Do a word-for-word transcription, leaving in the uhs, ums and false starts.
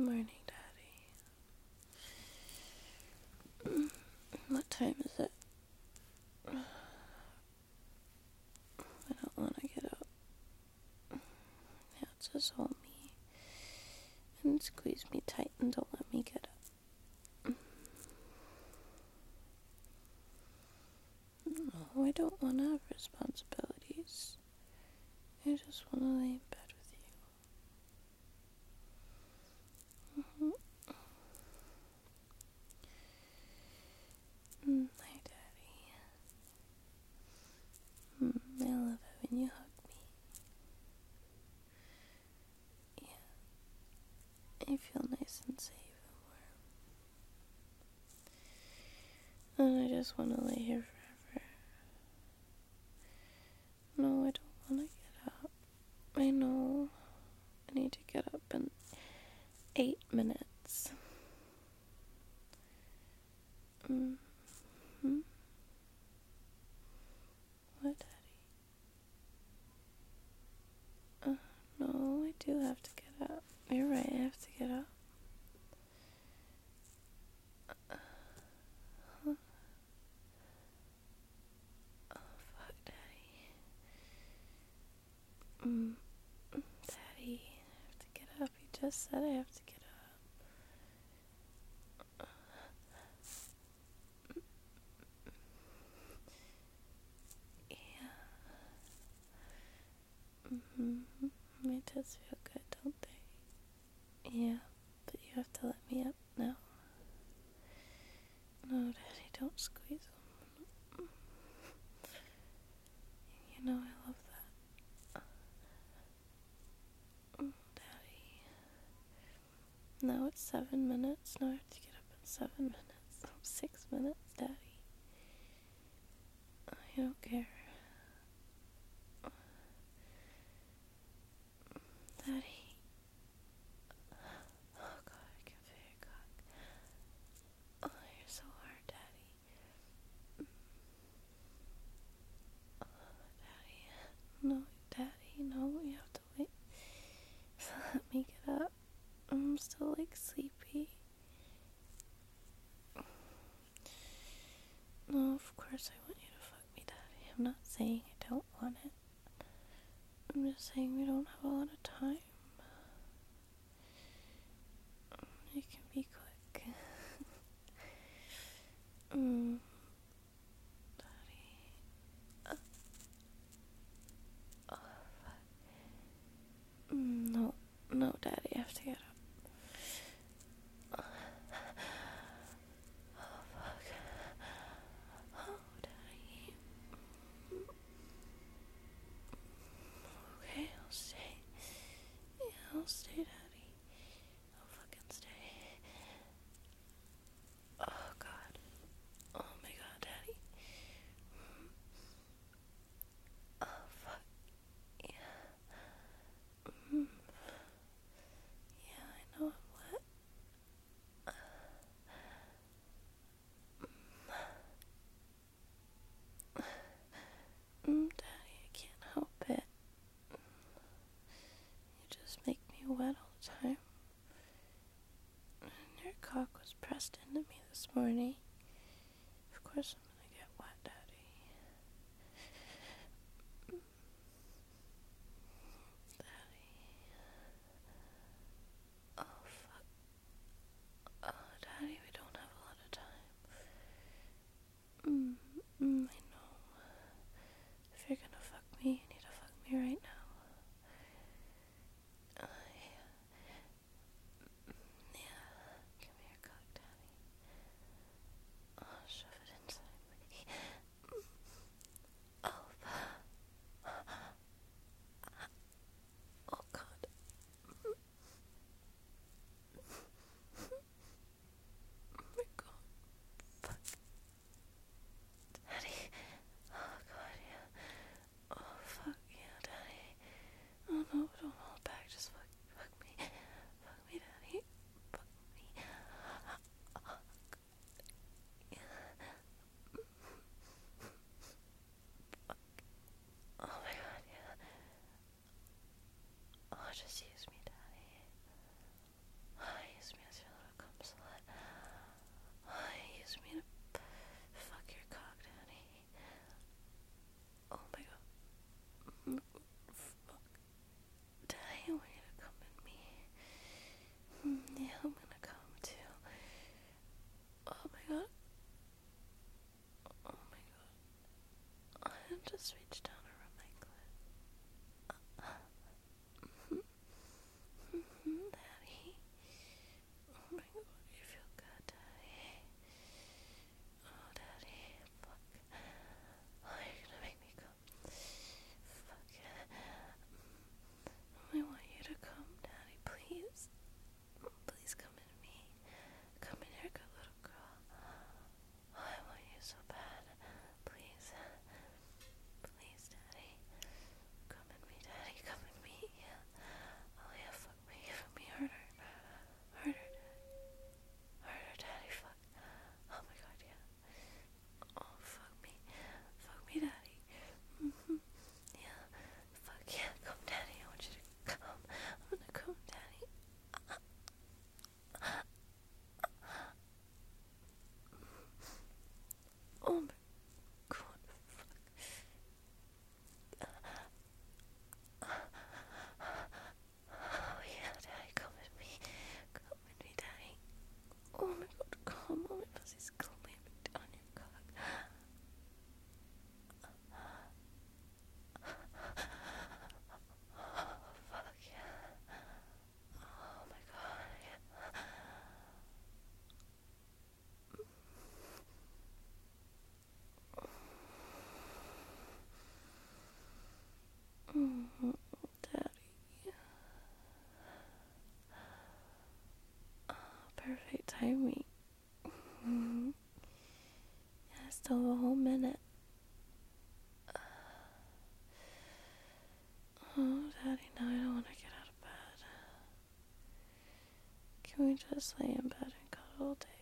Morning, Daddy. What time is it? I don't want to get up. Now it's just hold me and squeeze me tight and don't let me get up. No, I don't want to have responsibilities. I just want to lay in bed with you. Mm-hmm. Mm, hi, Daddy. Mm, I love it when you hug me. Yeah, I feel nice and safe and warm. And I just want to lay here forever. No, I don't want to get up. I know I need to get up in eight minutes. Mm-hmm. What, Daddy? Uh, no, I do have to get up. You're right, I have to get up. Uh, huh? Oh, fuck, Daddy. Mm, Daddy, I have to get up. You just said I have to get up. Yeah. Mm-hmm. My tits feel good, don't they? Yeah, but you have to let me up now. No, Daddy, don't squeeze them. You know I love that. Mm, Daddy. Now it's seven minutes. Now I have to get up in seven minutes. Six minutes, Daddy. I don't care. Daddy. Oh God, I can feel your cock. Oh, you're so hard, Daddy. Oh, Daddy. No, Daddy, no, you have to wait. Let me get up. I'm still like sleepy. No, of course I want you to fuck me, Daddy. I'm not saying I don't want it. I'm just saying we don't have a lot of time. It can be quick. mm. Daddy. Uh. Oh, fuck. Mm, no, no, Daddy, I have to get up. Okay, I'll stay. Yeah, I'll stay, Daddy. I'll fucking stay. Oh, God. Oh, my God, Daddy. Oh, fuck. Yeah. Mm. Yeah, I know I'm wet. Mm, Daddy, I can't help it. You just make me wet all the time. And your cock was pressed into me this morning. Of course I'm gonna get wet, Daddy. Daddy. Oh, fuck. Oh, Daddy, we don't have a lot of time. Mm, mm, I know. If you're gonna fuck me, you need to fuck me right now. Uh, yeah. Yeah. Give me your cock, Daddy. Oh, shove it inside me. perfect timing. Mm-hmm. I still have a whole minute. Oh, Daddy, now I don't want to get out of bed. Can we just lay in bed and cuddle all day?